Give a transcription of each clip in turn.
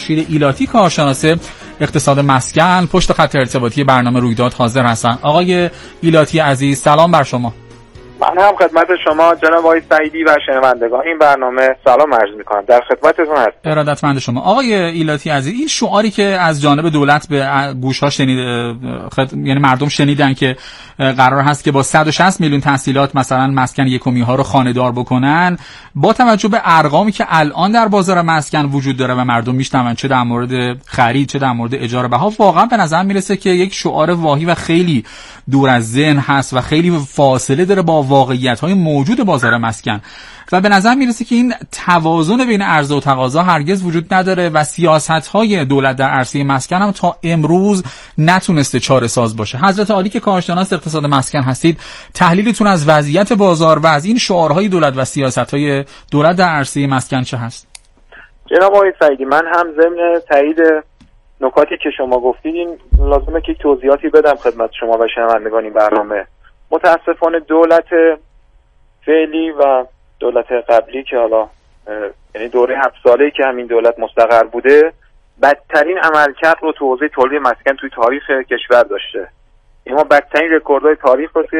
شیر ایلاتی کارشناس اقتصاد مسکن پشت خط ارتباطی برنامه رویداد حاضر هستن. آقای ایلاتی عزیز سلام بر شما. من هم خدمت شما جناب آقای سعیدی و شنوندگان این برنامه سلام عرض می‌کنم. در خدمتتون هستم. ارادتمند شما. آقای ایلاتی عزیز، این شعاری که از جانب دولت به گوش‌ها یعنی مردم شنیدن که قرار هست که با 160 میلیون تسهیلات مثلا مسکن یکمی‌ها رو خانه‌دار بکنن، با توجه به ارقامی که الان در بازار مسکن وجود داره و مردم میشنون چه در مورد خرید چه در مورد اجاره بها، واقعا به نظر میرسه که یک شعار واهی و خیلی دور از ذهن هست و خیلی فاصله داره با واقعیت‌های موجود بازار مسکن و به نظر میرسه که این توازن بین عرضه و تقاضا هرگز وجود نداره و سیاست‌های دولت در عرصه مسکن هم تا امروز نتونسته چاره ساز باشه. حضرت عالی که کارشناس اقتصاد مسکن هستید، تحلیلتون از وضعیت بازار و از این شعارهای دولت و سیاست‌های دولت در عرصه مسکن چه هست؟ جناب آقای سعیدی، من هم ضمن تایید نکاتی که شما گفتید لازمه که توضیحاتی بدم خدمت شما و شنوندگان این برنامه. متاسفانه دولت فعلی و دولت قبلی که حالا یعنی دوره 7 ساله‌ای که همین دولت مستقر بوده، بدترین عملکرد رو تو حوزه تولید مسکن توی تاریخ کشور داشته. ما بدترین رکوردهای تاریخ رو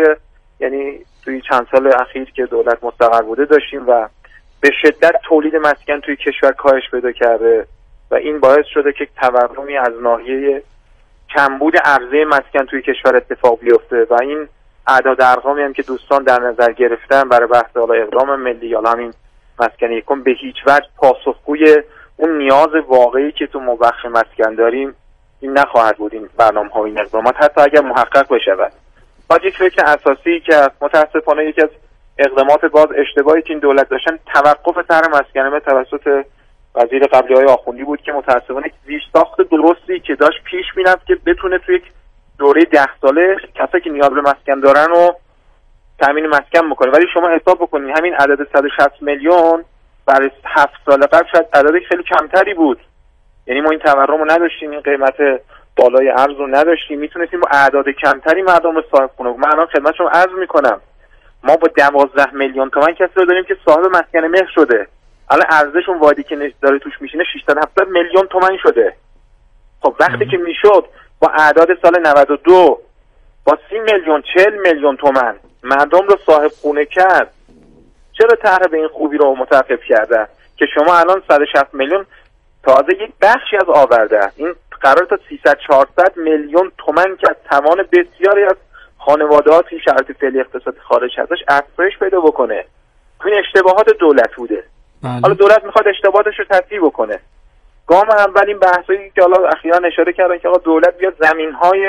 توی چند سال اخیر که دولت مستقر بوده داشتیم و به شدت تولید مسکن توی کشور کاهش پیدا کرده و این باعث شده که تورمی از ناحیه کمبود عرضه مسکن توی کشور اتفاق بیفته و این اعداد ارقامی هم که دوستان در نظر گرفتن برای بحث حالا اقدام ملی یا همین مسکن یکم به هیچ وجه پاسخگوی اون نیاز واقعی که تو بخش مسکن داریم این نخواهد بود. این برنامه‌ها و این اقدامات حتی اگر محقق بشود، باید یک فکر اساسی که متاسفانه یکی از اقدامات باز اشتباهی که این دولت داشتن توقف طرح مسکن توسط وزیر قبلی های آخوندی بود که متاسفانه زیرساخت درستی که داشت پیش می‌رفت که بتونه توی یک دوره 10 ساله کسایی که نیاز به مسکن دارن رو تامین مسکن بکنه. ولی شما حساب بکنید همین عدد 160 میلیون برای 7 سال قبل شاید عدد خیلی کمتری بود. یعنی ما این تورم رو نداشتیم، این قیمت بالای ارز رو نداشتیم، میتونستیم با اعداد کمتری مردم رو صاحب کنیم. من الان خدمت شما عرض میکنم ما با 12 میلیون تومان کسی رو داریم که صاحب مسکن مهر شده. الان ارزششون وادی که داره توش میشینه 670 میلیون تومان شده. خب وقتی که میشد با اعداد سال 92 با 30 میلیون 40 میلیون تومان مردم رو صاحب خونه کرد، چرا طرح به این خوبی رو متوقف کرده که شما الان 160 میلیون تازه یک بخشی از آورده، این قرار تا 300 400 میلیون تومان که از توان بسیاری از خانواده‌ها توی شرایط فعلی اقتصادی خارج ازش افزایش پیدا بکنه. این اشتباهات دولت بوده. حالا دولت میخواد اشتباهاتش رو تصحیح بکنه. گام اول این بحثایی که حالا اخیراً اشاره کردن که آقا دولت بیاد زمین‌های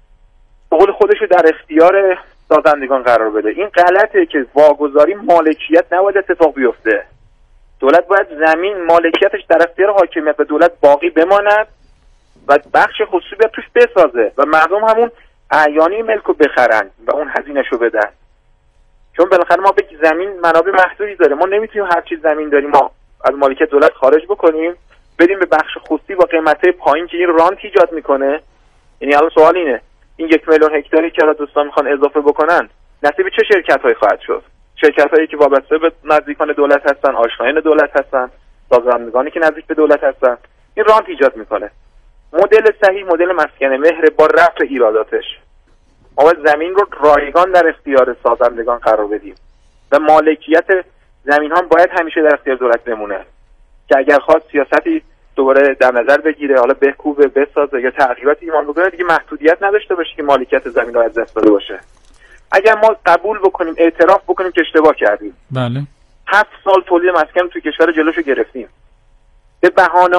به قول خودش رو در اختیار سازندگان قرار بده. این غلطه که واگذاری مالکیت نباید اتفاق بیفته. دولت باید زمین مالکیتش در اختیار حاکمیت و دولت باقی بماند و بخش خصوصی بیاد توش بسازه و مردم همون اعیانی ملکو بخرن و اون هزینه‌شو بدن. چون بالاخره ما به زمین منابع محدودی داره، ما نمیتونیم هر چی زمین داریم ما از مالکیت دولت خارج بکنیم بدیم به بخش خصوصی با قیمت‌های پایین که این رانت ایجاد میکنه. یعنی الان سوال اینه این 1 میلیون هکتاری که دوستان میخوان اضافه بکنن نصیب چه شرکت‌هایی خواهد شد؟ شرکت‌هایی که وابسته به نزدیکان دولت هستن، آشنایان دولت هستن، سازندگانی که نزدیک به دولت هستن. این رانت ایجاد میکنه. مدل صحیح مدل مسکن مهر با رفع ایراداتش. ما باید زمین رو رایگان در اختیار سازندگان قرار بدیم و مالکیت زمین ها باید همیشه در اختیار دولت بمونه که اگر خواست سیاستی دوباره در نظر بگیره، حالا بکوبه بسازه یا تغییراتی ایمان بکنه، دیگه محدودیت نداشته باشه که مالکیت زمین رو از دست داده باشه. اگر ما قبول بکنیم اعتراف بکنیم که اشتباه کردیم، بله 7 سال تولید مسکن توی کشور جلوشو گرفتیم به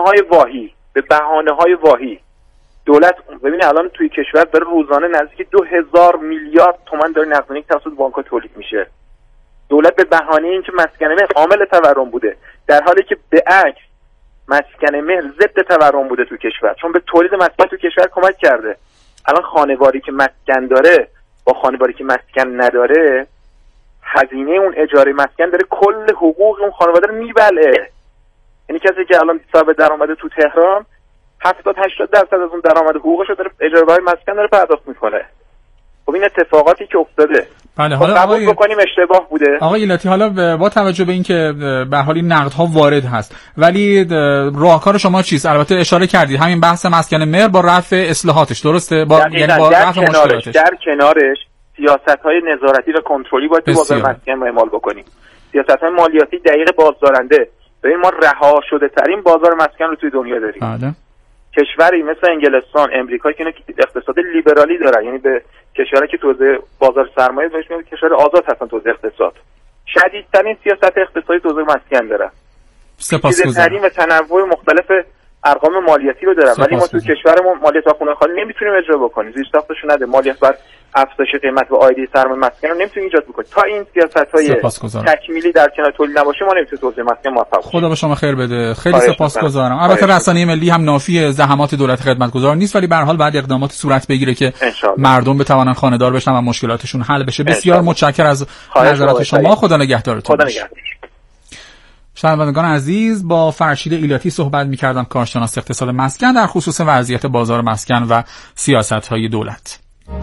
بهانه‌های واهی دولت ببینید الان توی کشور داره روزانه نزدیک 2000 میلیارد تومان داره نقدینگی توسط بانک‌ها تولید میشه. دولت به بهانه اینکه مسکن مهر عامل تورم بوده، در حالی که به عکس مسکن مهر ضد تورم بوده تو کشور، چون به تولید مسکن تو کشور کمک کرده. الان خانواری که مسکن داره با خانواری که مسکن نداره، هزینه اون اجاره مسکن داره کل حقوق اون خانواده رو میبلعه. یعنی کسی که الان صاحب درآمد تو تهران 70-80% از اون درآمد حقوقش رو داره اجاره مسکن داره پرداخت میکنه. خب این اتفاقاتی که افتاده بله، حالا قبول بکنیم اشتباه بوده. آقای ایلاتی، حالا با توجه به اینکه به حال این نقدها وارد هست، ولی راهکار شما چیست؟ البته اشاره کردید همین بحث مسکن مهر با رفع اصلاحاتش، درسته؟ یعنی با رفع مشکلاتش. در کنارش سیاست‌های نظارتی و کنترلی باید تو بازار مسکن اعمال بکنیم. سیاست‌های مالیاتی دقیق بازدارنده. ببین ما رها شده ترین بازار مسکن رو توی دنیا داریم. بله. کشوری مثل انگلستان، امریکا که اینا اقتصاد لیبرالی دارن، یعنی به کشوری که توزیع بازار سرمایه بهش میگن کشور آزاد هستن توزیع اقتصاد. شدیدترین سیاست اقتصادی توزیع مسکن داره. سپاسگزارم. و تنوع مختلف ارقام مالیاتی رو دارن، ولی ما تو کشورمون مالیات تا خونه خالی نمیتونیم اجرا بکنیم. زیرساختش نده، مالیات بر افزایش قیمت و عایده سرمایه مسکن رو نمیتونیم ایجاد بکنیم. تا این سیاست‌های تکمیلی در کنار تولید نباشه ما نمیتونیم توزیع مسکن موفق بشیم. خدا به شما خیر بده. خیلی سپاسگزارم. البته رسانه ملی هم نافی زحمات دولت خدمتگزار نیست، ولی به هر حال بعد اقدامات صورت بگیره که مردم بتوانن خانه‌دار بشن و مشکلاتشون حل بشه. بسیار متشکرم از نظرات شما. خدا نگهدارتون. خدا نگهدار. شنوندگان عزیز، با فرشید ایلاتی صحبت می‌کردم، کارشناس اقتصاد مسکن، در خصوص وضعیت بازار مسکن و سیاست‌های دولت.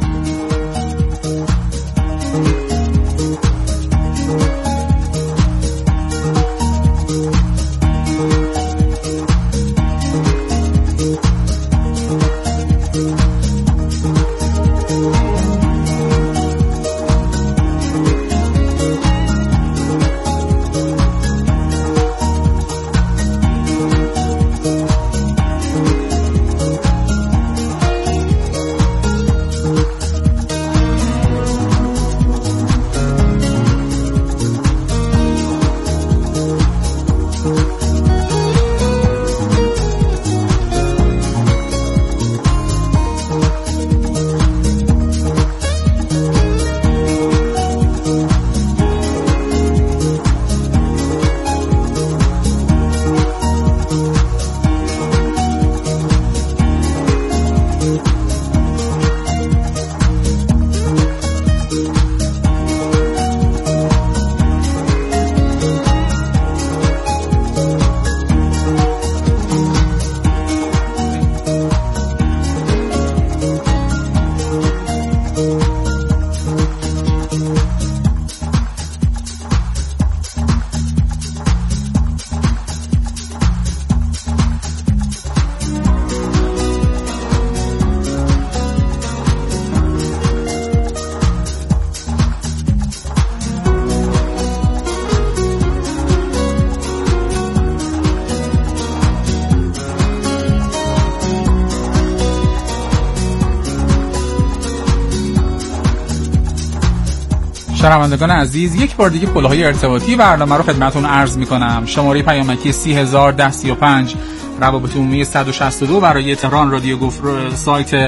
شنوندگان عزیز، یک بار دیگه پلهای ارتباطی برنامه رو خدمتتون عرض می‌کنم. شماره پیامکی 30135 روابط عمومی 162 برای تهران رادیو گفت، سایت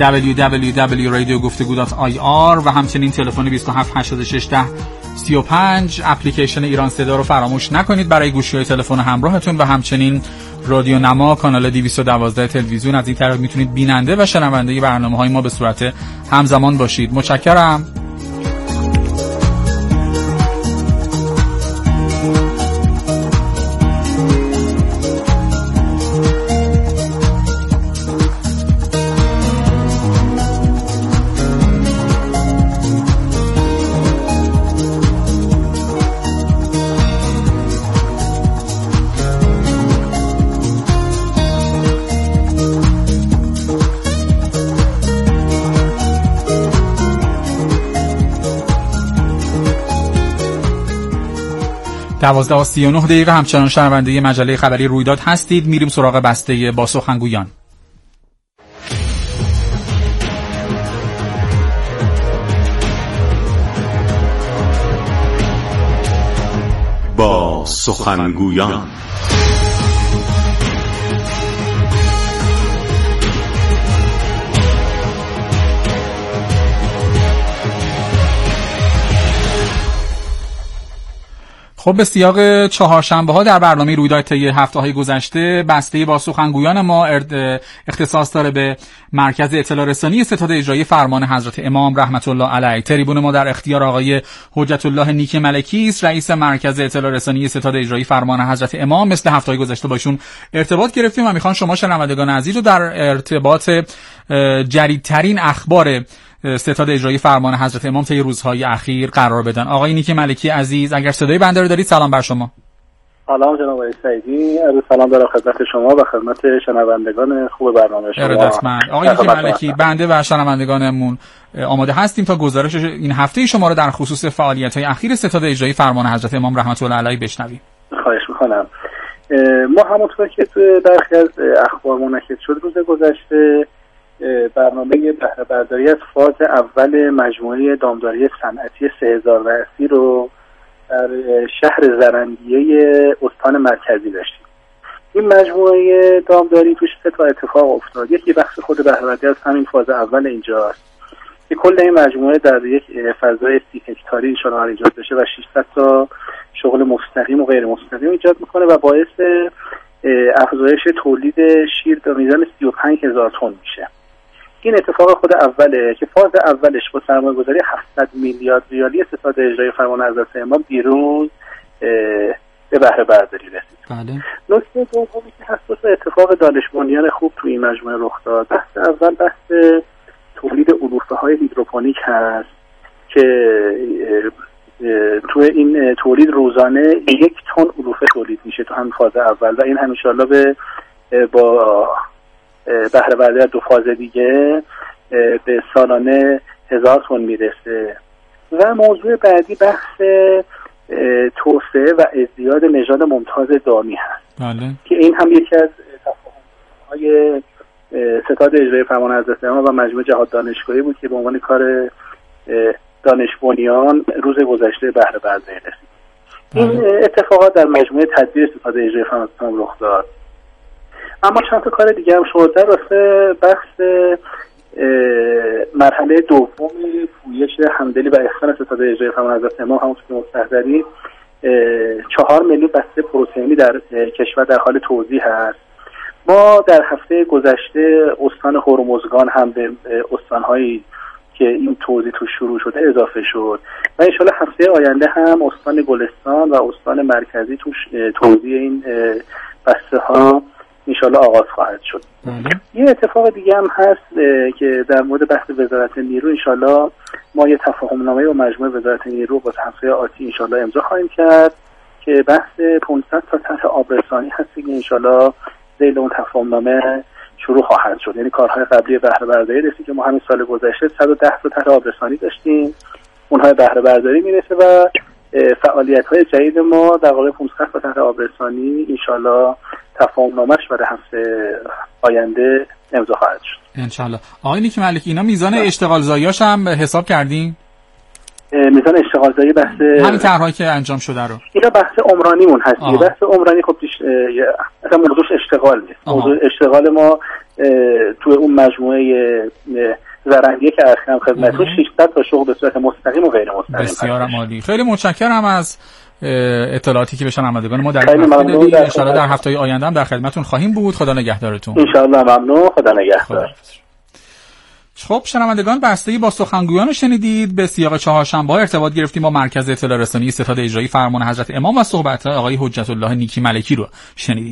www.radiogoftego.ir و همچنین تلفن 27861035. اپلیکیشن ایران صدا رو فراموش نکنید برای گوشی‌های تلفن همراهتون و همچنین رادیو نما کانال 212 تلویزیون. از این طریق میتونید بیننده و شنونده برنامه‌های ما به صورت همزمان باشید. متشکرم. دوازده و 39 دقیقه همچنان شنونده مجله خبری رویداد هستید. میریم سراغ بسته با سخنگویان. با سخنگویان. خب به سیاق چهارشنبه ها در برنامه رویداد طی هفته‌های گذشته بسته با سخنگویان ما اختصاص داره به مرکز اطلاع رسانی ستاد اجرایی فرمان حضرت امام رحمت الله علیه. تریبون ما در اختیار آقای حجت الله نیک ملکی است، رئیس مرکز اطلاع رسانی ستاد اجرایی فرمان حضرت امام. مثل هفته‌های گذشته باشون ارتباط گرفتیم و میخوان شما شنوندگان عزیز رو در ارتباط جدیدترین اخبار ستاد اجرایی فرمان حضرت امام طی روزهای اخیر قرار بدن. آقای نیکی ملکی عزیز، اگر صدای بنده رو دارید، سلام بر شما. سلام جناب آقای سعیدی، عرض سلام دارم خدمت شما و خدمت شنوندگان خوب برنامه شما. ارادتمند. آقای نیکی ملکی، بنده و شنوندگانمون آماده هستیم تا گزارش این هفته شما رو در خصوص فعالیت‌های اخیر ستاد اجرایی فرمان حضرت امام رحمت الله علیه بشنویم. خواهش می‌کنم. ما همونطور که تو برخی از اخبار منعکس شد روز گذشته برنامه بهره برداری از فاز اول مجموعه دامداری صنعتی 3080 رو در شهر زرندیه استان مرکزی داشتیم. این مجموعه دامداری توش 3 تا اتفاق افتاد. یکی بخش خود بهره برداری از همین فاز اول اینجاست که کل این مجموعه در یک فضای 30 هکتاری انشاءالله ایجاد بشه و 600 تا شغل مستقیم و غیر مستقیم ایجاد میکنه و باعث افزایش تولید شیر به میزان 35,000 تن میشه. این اتفاق خود اوله که فاز اولش با سرمایه‌گذاری 700 میلیارد ریالی ستاد اجرایی فرمان حضرت امام دیروز به بهره برداری رسید. بله. نکته دومی که هست اتفاق دانش بنیان خوب توی این مجموعه رخ داد. بحث اول بحث تولید علوفه‌های هیدروپونیک هست که توی این تولید روزانه 1 تن علوفه تولید میشه تو همین فاز اول و این هم انشالله با بهره برداری 2 فاز دیگه به سالانه 1000 تن میرسه. و موضوع بعدی بحث توسعه و ازدیاد نژاد ممتاز دامی هست. بله. که این هم یکی از تفاهم‌های ستاد اجرایی فرمان حضرت امام و مجموعه جهاد دانشگاهی بود که به عنوان کار دانش بنیان روز گذشته بهره برداری رسید. این اتفاقات در مجموعه تدبیر ستاد اجرایی فرمان حضرت امام رخ داد. اما چند تا کار دیگه هم شد. در راستای بحث مرحله دوم پویش همدلی و احسان ستاد اجرایی فرمان حضرت امام همونطور که مستحضرید 4 میلیون بسته پروتئینی در کشور در حال توزیع هست. ما در هفته گذشته استان هرمزگان هم به استان‌هایی که این توزیع تو شروع شده اضافه شد و انشالله هفته آینده هم استان گلستان و استان مرکزی توش توزیع این بسته ها انشالله آغاز خواهد شد. یه اتفاق دیگه هم هست که در مورد بحث وزارت نیرو انشالله ما یه تفاهم‌نامه با مجموعه وزارت نیرو با هفته آتی انشالله امضا خواهیم کرد که بحث 500 تا طرح آبرسانی هست که انشالله ذیل اون تفاهم‌نامه شروع خواهد شد. یعنی کارهای قبلی بهره برداری رسید که ما همین سال گذشته 110 تا طرح آبرسانی داشتیم، اونها بهره برداری میرسه و فعالیت‌های جدید ما در قالب 500 تا طرح آبرسانی انشالله تفاهم‌نامه‌اش برای هفته آینده امضا خواهد شد انشالله. آقای نیکی ملکی، اینا میزان اشتغال زایی‌اش هم حساب کردین؟ میزان اشتغال زایی بحث همین طرحی که انجام شده رو اینا بحث عمرانیمون هست. بحث عمرانی خب اصلا موضوعش اشتغال نیست. موضوع اشتغال ما توی اون مجموعه زرندیه که اخیراً خدمتتون 600 تا شغل به صورت مستقیم و غیر مستقیم. بسیار عالی. خیلی متشکرم از اطلاعاتی که به شنوندگان ما در این هفته دادید. ان شاءالله در هفته‌های آینده هم در خدمتتون خواهیم بود. خدا نگهدارتون. ان شاءالله. ممنون. خدا نگهدار. خب شنوندگان، بستگی با سخنگویان رو شنیدید. به سیاق چهارشنبه ارتباط گرفتیم با مرکز اطلاع رسانی ستاد اجرایی فرمان حضرت امام و صحبت آقای حجت الله نیکی ملکی رو شنیدیم.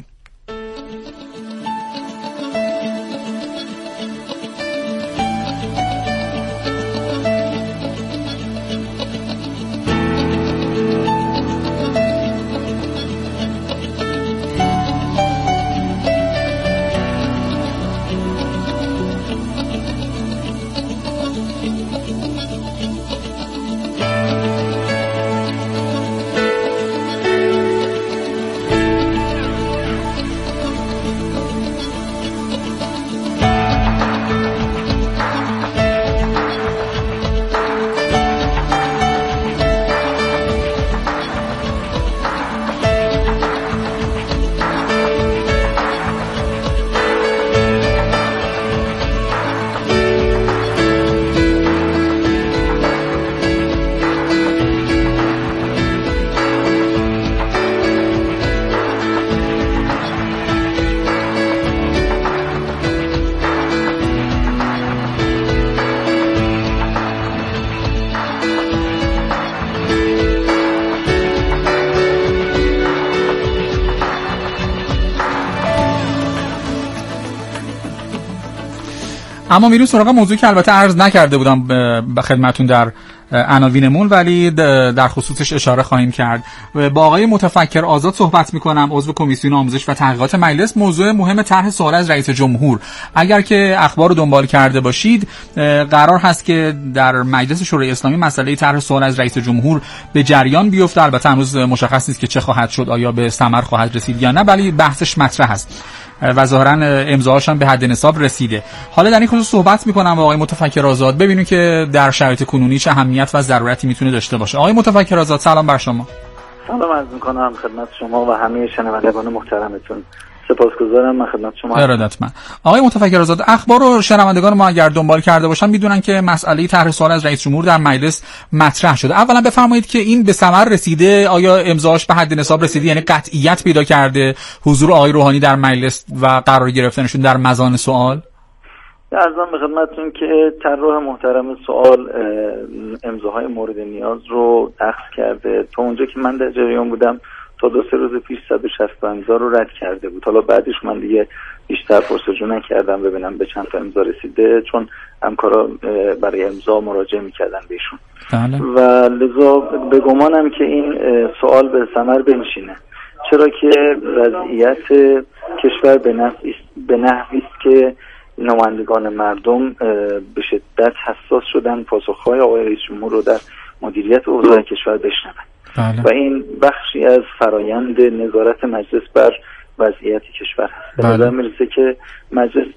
اما میریم سراغ موضوعی که البته عرض نکرده بودم به خدمتون در عناوینمون، ولی در خصوصش اشاره خواهیم کرد. با آقای متفکر آزاد صحبت میکنم، عضو کمیسیون آموزش و تحقیقات مجلس. موضوع مهم طرح سوال از رئیس جمهور. اگر که اخبار رو دنبال کرده باشید، قرار هست که در مجلس شورای اسلامی مسئله طرح سوال از رئیس جمهور به جریان بیفته. البته هنوز مشخص نیست که چه خواهد شد، آیا به ثمر خواهد رسید یا نه، ولی بحثش مطرح است و ظاهرا امضاهاش هم به حد نصاب رسیده. حالا در این خصوص صحبت میکنم با آقای متفکر آزاد، ببینیم که در شرایط کنونی چه اهمیت و ضرورتی میتونه داشته باشه. آقای متفکر آزاد، سلام بر شما. سلام عرض میکنم خدمت شما و همه شنوندگان محترمتون. سپاسگزارم. من خدمت شما. ارادتمند. آقای متفکر آزاد، اخبار رو شنوندگان ما اگر دنبال کرده باشن میدونن که مسئله طرح سوال از رئیس جمهور در مجلس مطرح شده. اولا بفرمایید که این به ثمر رسیده؟ آیا امضاش به حد نصاب رسیده، یعنی قطعیت پیدا کرده حضور آقای روحانی در مجلس و قرار گرفتنشون در مزان سوال؟ عرضم به خدمتتون که طراح محترم سوال امضاهای مورد نیاز رو اخذ کرده. تا اونجا که من در جریان بودم تا 2-3 روز پیش 160 امضا رو رد کرده بود. حالا بعدش من دیگه بیشتر پرسجو نکردم ببینم به چند تا امضا رسیده، چون همکارا برای امضا مراجعه میکردن بهشون. بله. و لذا به گمانم که این سوال به ثمر بنشینه، چرا که وضعیت کشور به نحوی است که نمایندگان مردم به شدت حساس شدن پاسخهای آقای رئیس جمهور رو در مدیریت اوضاع کشور بشنون. بله. و این بخشی از فرایند نظارت مجلس بر وضعیت کشور هست. به نظر میرسه که مجلس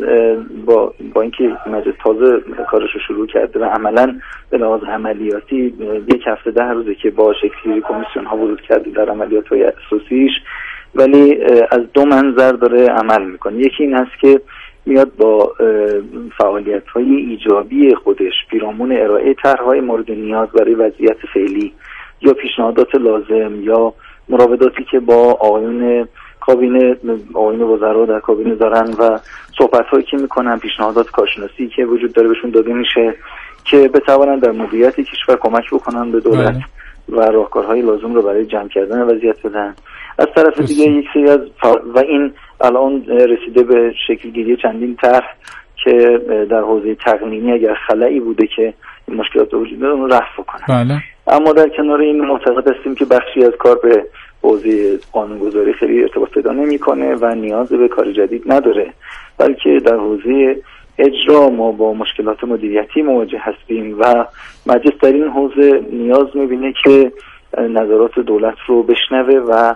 با اینکه مجلس تازه کارش رو شروع کرده و عملاً به لحاظ عملیاتی 1 هفته 10 روزه که با شکل‌گیری کمیسیون ها ورود کرده در عملیات‌های اساسیش، ولی از 2 منظر داره عمل میکنه. یکی این است که میاد با فعالیت‌های ایجابی خودش پیرامون ارائه طرح‌های مورد نیاز برای وضعیت فعلی یا پیشنهادات لازم یا مراوداتی که با آقایون وزرا در کابینه دارن و صحبت‌هایی که میکنن، پیشنهادات کارشناسی که وجود داره بهشون داده میشه که بتوانن در مدیریت کشور کمک بکنن به دولت و راهکارهای لازم رو برای جمع کردن وضعیت بدن. از طرف دیگه یک سری از و این الان رسیده به شکل گیری چندین طرح که در حوزه تقنینی اگر خلایی بوده که این مشکلات وجود داره اون رفع کنن. بله. اما در کنار این معتقد هستیم که بخشی از کار به حوزه قانونگذاری خیلی ارتباط پیدا نمیکنه و نیاز به کار جدید نداره، بلکه در حوزه اجرا ما با مشکلات مدیریتی مواجه هستیم و مجلس در این حوزه نیاز میبینه که نظرات دولت رو بشنوه و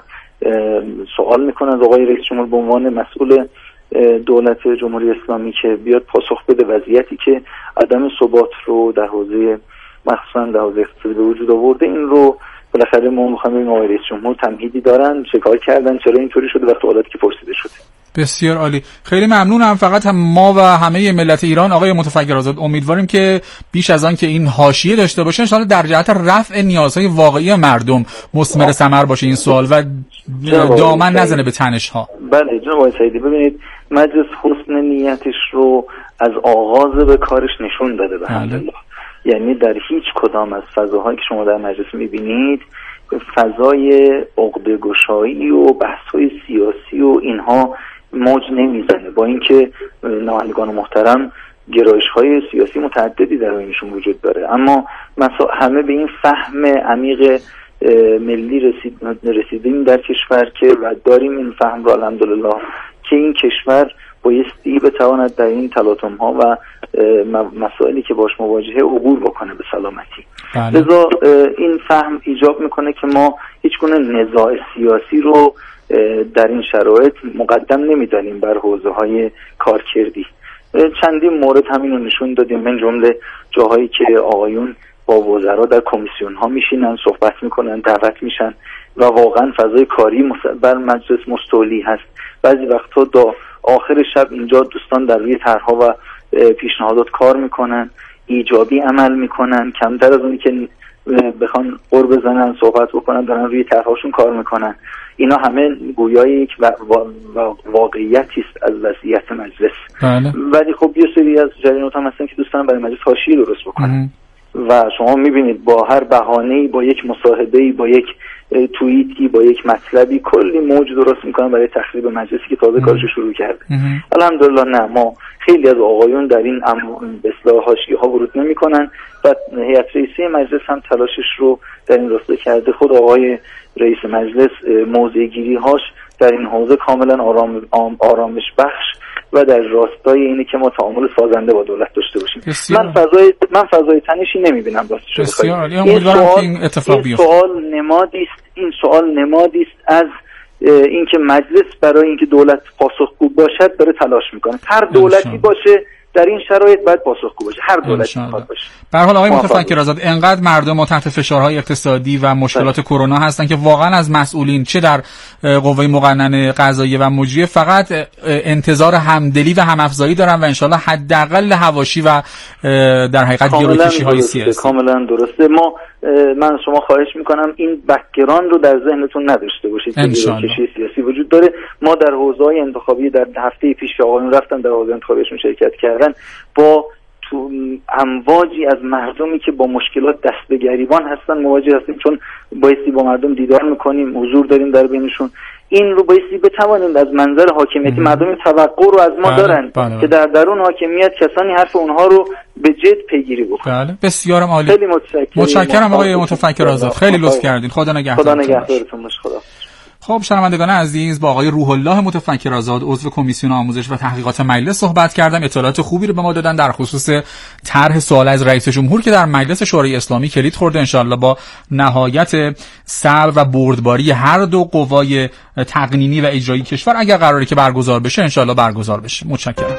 سوال میکنه از آقای رئیس جمهور به عنوان مسئول دولت جمهوری اسلامی که بیاد پاسخ بده وضعیتی که عدم ثبات رو در حوزه مخصوصا در حوزه اقتصادی به وجود آورده. این رو بالاخره ما میخوایم ببینیم آقای رئیس جمهور تمهیدی دارن، چه کار کردن، چرا اینطوری شده و سوالاتی که پرسیده شده. بسیار عالی، خیلی ممنونم. فقط ما و همه ملت ایران آقای متفکر آزاد امیدواریم که بیش از آن که این حاشیه داشته باشه، ان شاءالله در جهت رفع نیازهای واقعی مردم مثمر ثمر باشه این سوال و دامن نزنه به تنش ها. بله جناب آقای سعیدی، ببینید مجلس حسن نیتش رو از آغاز به کارش نشون داده به الحمدلله. یعنی در هیچ کدام از فضاهایی که شما در مجلس میبینید فضای عقده‌گشایی و بحث‌های سیاسی و اینها موج نمیزنه، با اینکه نمایندگان محترم گرایش‌های سیاسی متعددی در بینشون وجود داره، اما همه به این فهم عمیق ملی رسیدیم در کشور که و داریم این فهم رو الحمدلله که این کشور بایستی بتواند در این تلاطم‌ها و مسائلی که باش مواجهه عبور بکنه به سلامتی. لذا این فهم ایجاب میکنه که ما هیچ گونه نزاع سیاسی رو در این شرایط مقدم نمیدانیم بر حوزه‌های کارکردی. چندین مورد همین رو نشون دادیم، من جمله جاهایی که آقایون با وزرا در کمیسیون ها میشینن، صحبت میکنن، دعوت میشن و واقعا فضای کاری بر مجلس مستولی هست. بعضی وقتا تا آخر شب اینجا دوستان در روی طرح‌ها و پیشنهادات کار میکنن، ایجابی عمل میکنن، کمتر از اونی که بخوان قر بزنن صحبت بکنن دارن روی طرح‌هاشون کار میکنن. اینا همه گویای یک واقعیتی است از وضعیت مجلس. ولی خب یه سری از جریانات هم هستن که دوستان برای مجلس حاشیه درست بکنن و شما میبینید با هر بهانه‌ای، با یک مصاحبه‌ای، با یک توییتی، با یک مطلبی کلی موج درست میکنن برای تخریب مجلسی که تازه کارش شروع کرده. الحمدلله نه، ما خیلی از آقایون در این به اصطلاح حاشیه‌ها ورود نمی‌کنن و هیئت رئیسه مجلس هم تلاشش رو در این راستا کرده. خود آقای رئیس مجلس موضع‌گیری‌هاش در این حوزه کاملا آرامش بخش و در راستای اینه که ما تعامل سازنده با دولت داشته باشیم. من فضای تنشی نمی‌بینم راستش. این سوال نمادی است از اینکه مجلس برای اینکه دولت پاسخگو باشد داره تلاش میکنه. هر دولتی باشه در این شرایط باید پاسخگو باشه، هر دولتی میخواد باشه. به هر حال آقای متفکرآزاد، انقدر مردم تحت فشارهای اقتصادی و مشکلات کرونا هستن که واقعا از مسئولین چه در قوه مقننه قضاییه و مجریه فقط انتظار همدلی و همافزایی دارن و انشالله حداقل حواشی و در حقیقت گروکشی‌های سیاسی. کاملا درسته. من شما خواهش میکنم این بک‌گراند رو در ذهنتون نداشته باشید که گروکشی سیاسی وجود داره. ما در حوزه‌های انتخابی در هفته پیش که آقایون رفتن در حوزه انتخابیشون شرکت کردن، با امواجی از مردمی که با مشکلات دست به گریبان هستن مواجه هستیم، چون بایستی با مردم دیدار میکنیم، حضور داریم در بینشون. این رو بایستی بتوانیم از منظر حاکمیتی، مردم این توقع رو از ما دارن که در درون حاکمیت کسانی حرف اونها رو به جد پیگیری بکنن. بسیارم عالی. خیلی متشکرم آقای متفکرآزاد، خیلی لطف کردین. خدا نگهدارتون باشه. خدا. خب شنوندگان عزیز، با آقای روح الله متفکرآزاد عضو کمیسیون آموزش و تحقیقات مجلس صحبت کردم. اطلاعات خوبی رو به ما دادن در خصوص طرح سوال از رئیس جمهور که در مجلس شورای اسلامی کلید خورده. انشالله با نهایت صبر و بردباری هر دو قوای تقنینی و اجرایی کشور اگر قراره که برگزار بشه انشالله برگزار بشه. متشکرم.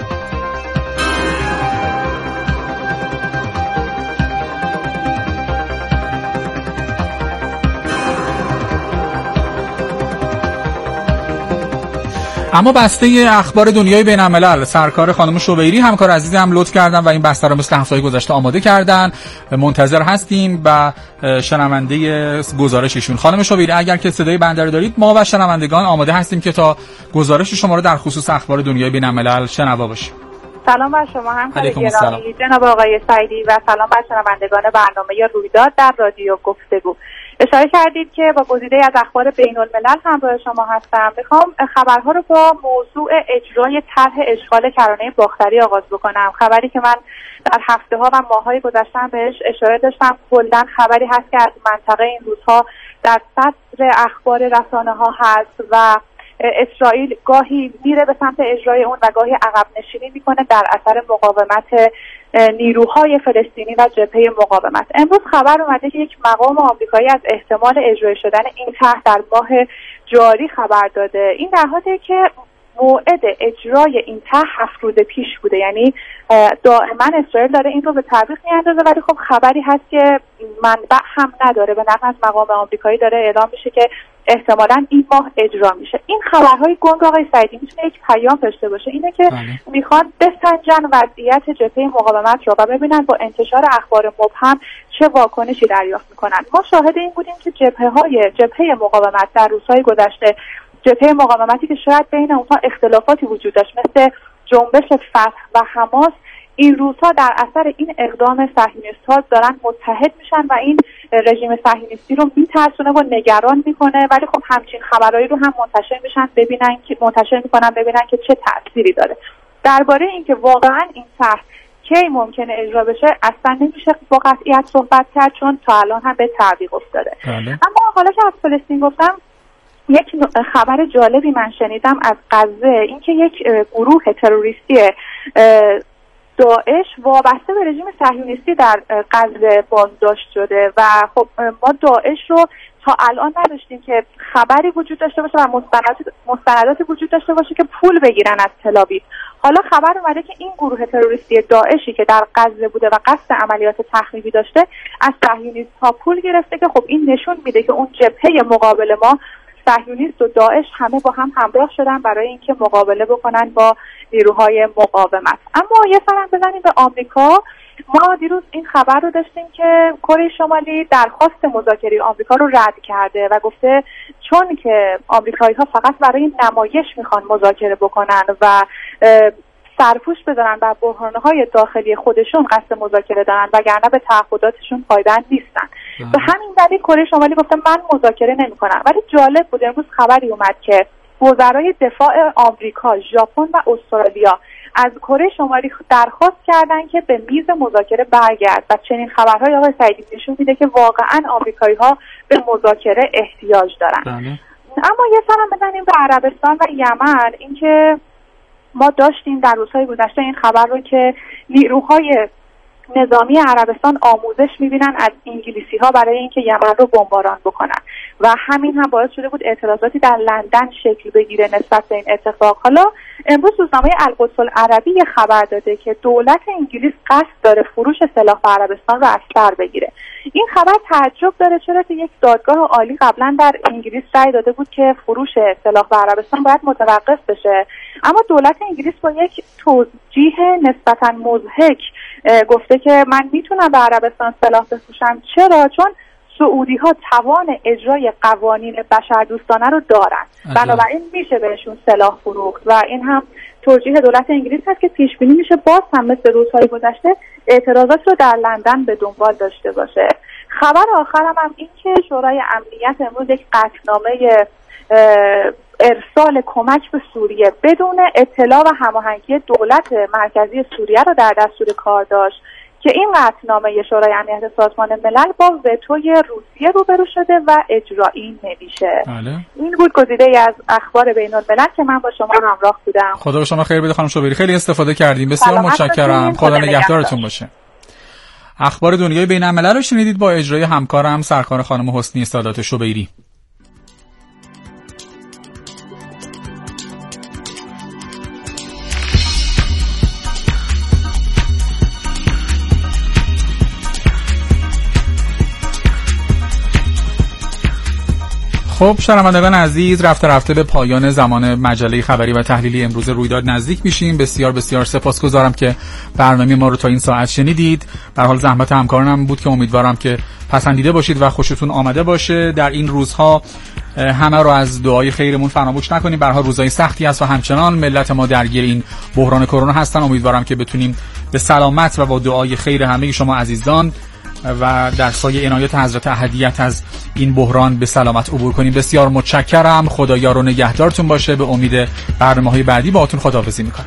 اما بسته اخبار دنیای بین الملل سرکار خانم شوبیری همکار عزیزی هم لطف کردن و این بسته رو مثل هفته‌های گذشته آماده کردن. منتظر هستیم و شنونده گزارش ایشون. خانم شوبیری اگر که صدای بنده رو دارید، ما و شنوندگان آماده هستیم که تا گزارش شما رو در خصوص اخبار دنیای بین الملل شنوا باشیم. سلام بر شما همکار گرامی جناب آقای سعیدی و سلام بر شنوندگان برنامه رویداد در رادیو گفتگو. اشاره کردید که با گزیده از اخبار بین الملل همراه شما هستم. میخوام خبرها رو با موضوع اجرای طرح اشغال کرانه باختری آغاز بکنم. خبری که من در هفته‌ها و ماه‌های گذشته بهش اشاره داشتم. کلاً خبری هست که از منطقه این روزها در صدر اخبار رسانه‌ها هست و اسرائیل گاهی میره به سمت اجرای اون و گاهی عقب نشینی میکنه در اثر مقاومت نیروهای فلسطینی و جبهه مقاومت. امروز خبر اومده که یک مقام آمریکایی از احتمال اجرای شدن این طرح در ماه جاری خبر داده. این در حالیه که موعد اجرای این طرح 7 روز پیش بوده، یعنی دائما اسرائیل داره این رو به تعویق میاندازه، ولی خب خبری هست که منبع هم نداره. به نقل از مقام آمریکایی داره اعلام میشه که احتمالاً این ماه اجرا میشه. این خبرهای گنگ آقای سعیدی میتونه یک پیام داشته باشه، اینه که میخوان بسنجن وضعیت جبهه مقاومت رو و ببینن با انتشار اخبار مبهم چه واکنشی دریافت میکنن. ما شاهد این بودیم که جبهه مقاومت در روزهای گذشته، جبهه مقاومتی که شاید بین اونها اختلافاتی وجود داشت مثل جنبش فتح و حماس، این روزها در اثر این اقدام صهیونیست‌ها دارن متحد میشن و این رژیم صهیونیستی رو میترسونه و نگران میکنه، ولی خب همچین خبرایی رو هم منتشر میکنن ببینن که چه تأثیری داره. درباره اینکه واقعا این طرح کی ممکنه اجرا بشه اصلا نمیشه با قطعیت صحبت کرد، چون تا الان هم به تعویق افتاده. اما حالا که از فلسطین گفتم، یک خبر جالبی من شنیدم از غزه، اینکه یک گروه تروریستی داعش وابسته به رژیم صهیونیستی در غزه بازداشت شده و خب ما داعش رو تا الان نداشتیم که خبری وجود داشته باشه و مستنداتی وجود داشته باشه که پول بگیرن از تل‌آویو. حالا خبر اومده که این گروه تروریستی داعشی که در غزه بوده و قصد عملیات تخریبی داشته از صهیونیست‌ها پول گرفته، که خب این نشون میده که اون جبهه مقابل ما، صهیونیست و داعش، همه با هم همراه شدن برای اینکه مقابله بکنن با نیروهای مقاومت. اما یه سر بزنیم به آمریکا. ما دیروز این خبر رو داشتیم که کره شمالی درخواست مذاکره آمریکا رو رد کرده و گفته چون که آمریکایی‌ها فقط برای نمایش میخوان مذاکره بکنن و سرپوش بزنن و بحران‌های داخلی خودشون قصد مذاکره دارن، وگرنه به تعهداتشون پایبند نیستن. به همین دلیل کره شمالی گفته من مذاکره نمی‌کنم. ولی جالب بود امروز خبری اومد که وزرای دفاع آمریکا، ژاپن و استرالیا از کره شمالی درخواست کردن که به میز مذاکره برگرد و چنین خبرهای آقای سعیدی نشون میده که واقعا آمریکایی‌ها به مذاکره احتیاج دارن. اما یه سرم بزنیم به عربستان و یمن. اینکه ما داشتیم در روزهای گذشته این خبر رو که نیروهای نظامی عربستان آموزش میبینن از انگلیسی ها برای اینکه یمن رو بمباران بکنن و همین هم باعث شده بود اعتراضاتی در لندن شکل بگیره نسبت به این اتفاق. حالا امروز روزنامه القدس العربی یه خبر داده که دولت انگلیس قصد داره فروش سلاح به عربستان رو از سر بگیره. این خبر تعجب داره چرا که یک دادگاه عالی قبلا در انگلیس رأی داده بود که فروش سلاح به عربستان باید متوقف بشه، اما دولت انگلیس با یک توجیه نسبتا مضحک گفته که من میتونم به عربستان سلاح بفروشم. چرا؟ چون سعودی ها توان اجرای قوانین بشردوستانه رو دارن، بنابراین میشه بهشون سلاح فروخت و این هم توجیه دولت انگلیس هست که پیش بینی میشه باز هم مثل روزهای گذشته اعتراضات رو در لندن به دنبال داشته باشه. خبر آخرم هم این که شورای امنیت امروز یک قطعنامه ارسال کمک به سوریه بدون اطلاع و هماهنگی دولت مرکزی سوریه رو در دستور کار داشت که این قطعنامه شورای امنیت سازمان ملل با وتوی روسیه روبرو شده و اجرایی نمیشه. این بود گزیده‌ای از اخبار بین‌الملل که من با شما همراه بودم. خدا به شما خیر بده خانم شوبری، خیلی استفاده کردیم، بسیار متشکرم. خدا نگهدارتون باشه. اخبار دنیای بین‌الملل رو شنیدید با اجرای همکارم سرکار خانم حسنی سادات شوبری. خب شنوندگان عزیز، رفته به پایان زمان مجله خبری و تحلیلی امروز رویداد نزدیک میشیم. بسیار بسیار سپاسگزارم که برنامه ما رو تا این ساعت شنیدید. به هر حال زحمت همکارانم بود که امیدوارم که پسندیده باشید و خوشتون آمده باشه. در این روزها همه رو از دعای خیرمون فراموش نکنیم. به هر حال روزای سختی است و همچنان ملت ما درگیر این بحران کرونا هستن. امیدوارم که بتونیم به سلامت و با دعای خیر همه شما عزیزان و در سایه عنایت حضرت احدیت از این بحران به سلامت عبور کنیم. بسیار متشکرم. خدایا رو نگهدارتون باشه. به امید برنامه‌های بعدی باهاتون خداحافظی میکنم.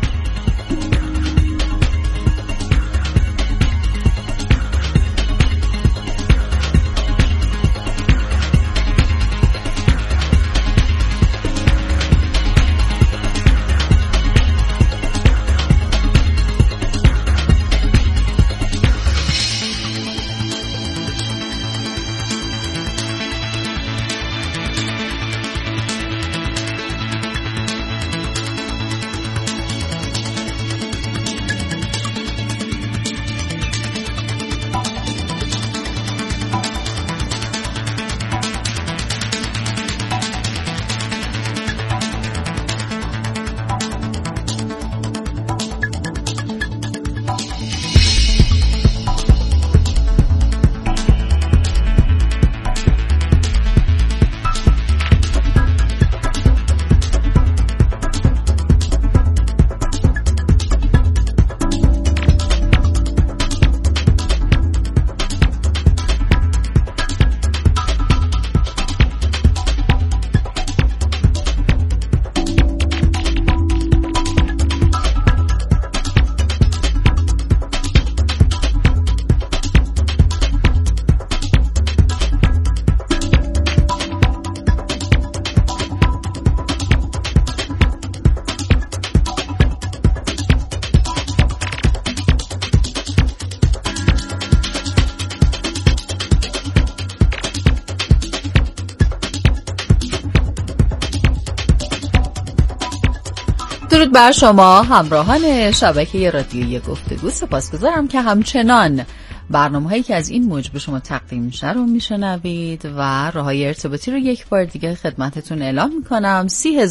درود بر شما همراهان شبکه رادیویی گفتگو. سپاسگزارم که همچنان برنامه‌هایی که از این موج به شما تقدیم میشه رو میشنوید و راههای ارتباطی رو یک بار دیگه خدمتتون اعلام میکنم.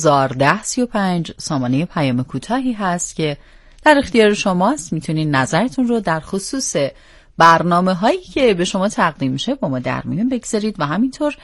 301035 سامانه پیام کوتاهی هست که در اختیار شماست. میتونین نظرتون رو در خصوص برنامه‌هایی که به شما تقدیم میشه با ما در میون بگذارید و همینطور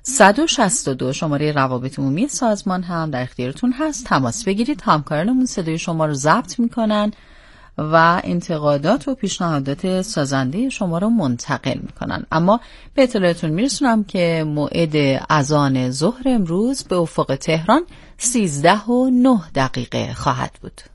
162 شماره روابط عمومی سازمان هم در اختیارتون هست. تماس بگیرید. همکارانمون صدای شما رو ضبط میکنن و انتقادات و پیشنهادات سازنده شما رو منتقل میکنن. اما به اطلاعتون میرسونم که موعد اذان ظهر امروز به افق تهران 13:09 خواهد بود.